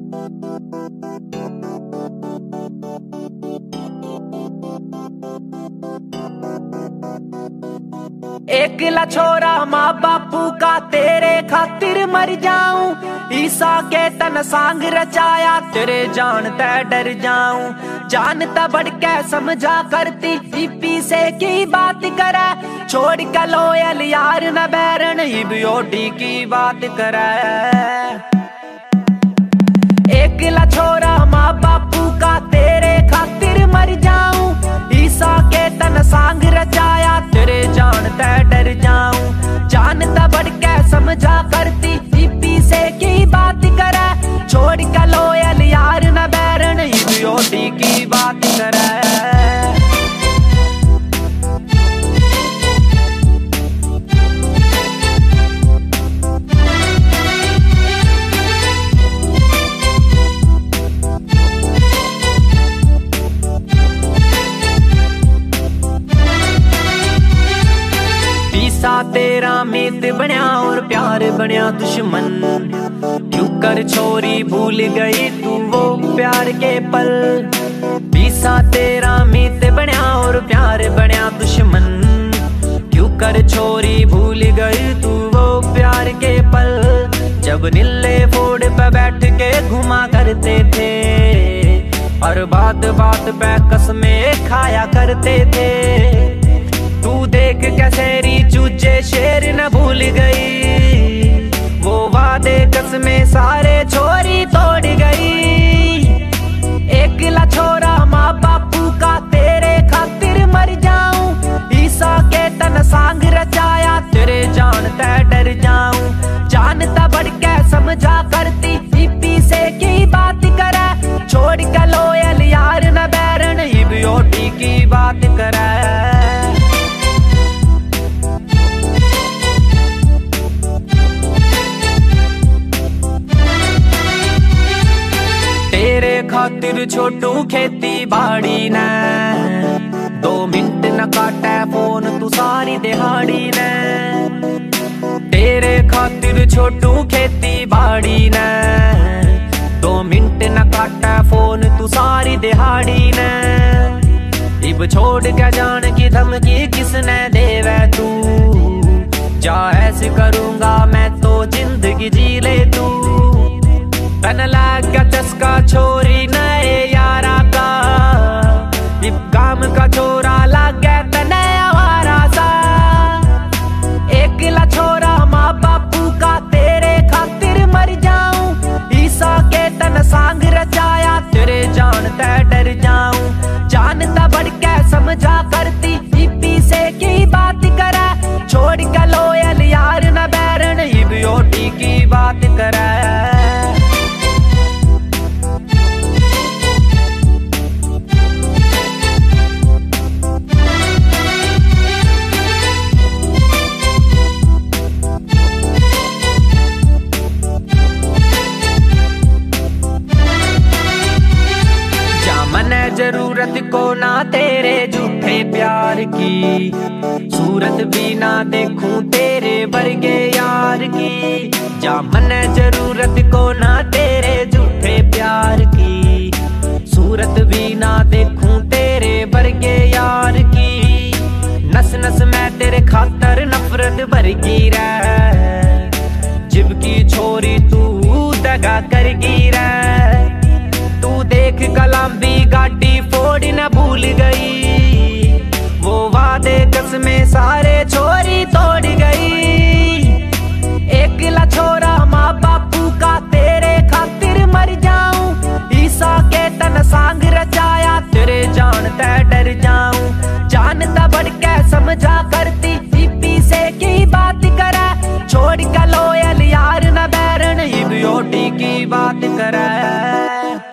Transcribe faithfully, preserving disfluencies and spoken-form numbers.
एकला छोरा माँ बापू का तेरे खातिर मर जाऊं। ईसा के तन सांग रचाया तेरे जानता डर जाऊं। जानता बढ़ के समझा करती पीपी से की बात करे। छोड़ के लोयल यार न बैरन इबियोटी की बात करे। एकला छोरा माँ बापू का तेरे खातिर मर जाऊं। ईसा के तन सांग रचाया तेरे जानता डर जाऊं। जानता बढ़ के समझा करती पीपी से की बात करे। छोड़ के लोयल यार न बैरन इबियोटी की बात करे। ईसा तेरा मित बनया और प्यार बनया दुश्मन। क्यों कर छोरी भूल गई तू वो प्यार के पल। ईसा तेरा मित बनया और प्यार बनया दुश्मन। क्यों कर छोरी भूल गई तू वो प्यार के पल। जब नीले फोड़ पे बैठ के घुमा करते थे और बात बात पे कसमें खाया करते थे। तू देख कैसेरी चूजे शेर न भूल गई। वो वादे कसमें सारे छोरी तोड़ गई। एकला छोरा माँ बापू का तेरे खातिर मर जाऊं। ईसा के तन सांग रचाया तेरे जानता डर जाऊं। जानता बढ़ के समझा करती पीपी से की बात करे। छोड़ के लोयल यार न बैरन इबियोटी की बात करे। खातिर छोटू खेती बाड़ी ने दो मिनट न काटे फोन तू सारी दिहाड़ी ने। तेरे खातिर छोटू खेती बाड़ी ने दो मिनट न काटे फोन तू सारी दिहाड़ी ने। इब छोड़ के जान की धमकी किसने देवे तू। जा ऐसे करूंगा मैं तो जिंदगी जी ले तू। तन लाग गया चस्का छोरी नए यारा का। इब गाम का छोरा लाग गया तने आवारा सा। एकला छोरा माँ बापू का तेरे खातिर मर जाऊं। ईसा के तन सांग रचाया तेरे जानता डर जाऊं। जानता बढ़ के समझा करती पीपी से की बात करे। छोड़ के लोयल यार न बैरन इबियोटी की बात करे। जरूरत को ना तेरे झूठे प्यार की। सूरत भी ना देखूं तेरे वर्गे यार की। जा मने जरूरत को ना तेरे झूठे प्यार की। सूरत भी ना देखूं तेरे वर्गे यार की। नस नस में तेरे खातर नफरत भरगी रह। जिब की छोरी तू दगा करगी रह। तू देख कलांबी गाड़ी फोड़ न भूल गई। वो वादे कसमें सारे छोरी तोड़ गई। एकला छोरा माँ बापू का तेरे खातिर मर जाऊं। ईसा के तन सांग रचाया तेरे जानता डर जाऊं। जानता बढ़ के समझा करती पीपी से की बात करे। छोड़ के लोयल यार न बैरन इबियोटी की बात करे।